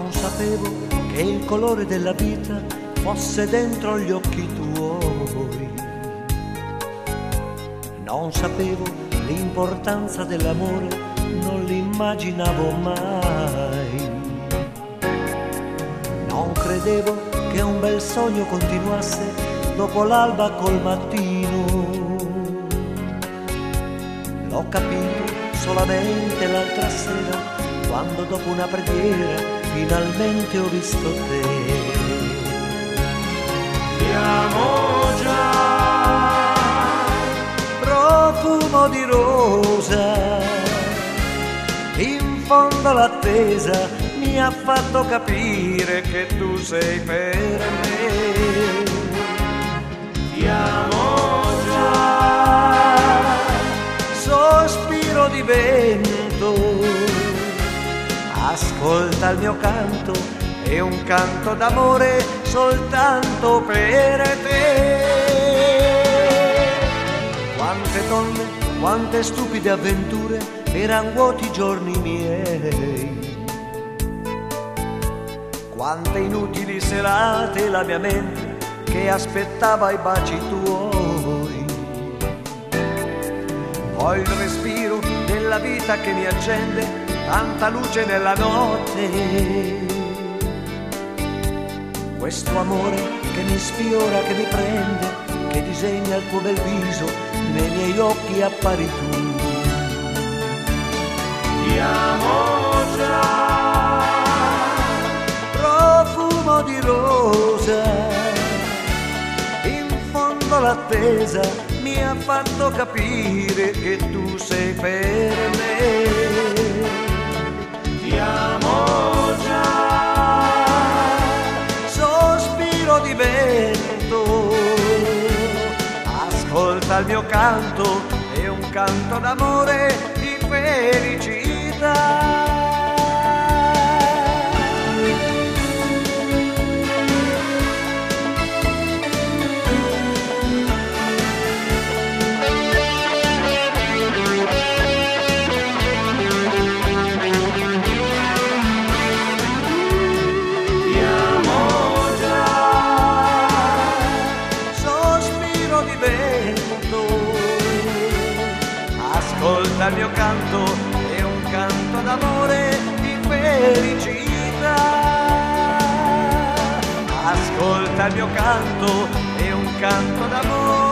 Non sapevo che il colore della vita fosse dentro gli occhi tuoi. Non sapevo l'importanza dell'amore, non l'immaginavo mai. Non credevo che un bel sogno continuasse dopo l'alba col mattino. L'ho capito solamente l'altra sera, quando dopo una preghiera finalmente ho visto te. Ti amo già, profumo di rosa, in fondo l'attesa mi ha fatto capire che tu sei per me. Ti amo già, sospiro di vento, ascolta il mio canto, è un canto d'amore soltanto per te. Quante donne, quante stupide avventure, eran vuoti giorni miei. Quante inutili serate la mia mente che aspettava i baci tuoi. Poi il respiro della vita che mi accende tanta luce nella notte. Questo amore che mi sfiora, che mi prende, che disegna il tuo bel viso, nei miei occhi appari tu. Ti amo già, profumo di rosa, in fondo l'attesa mi ha fatto capire che tu sei per me. Ti amo già, sospiro di vento, ascolta il mio canto, è un canto d'amore, di felicità. Ascolta il mio canto, è un canto d'amore, di felicità. Ascolta il mio canto, è un canto d'amore.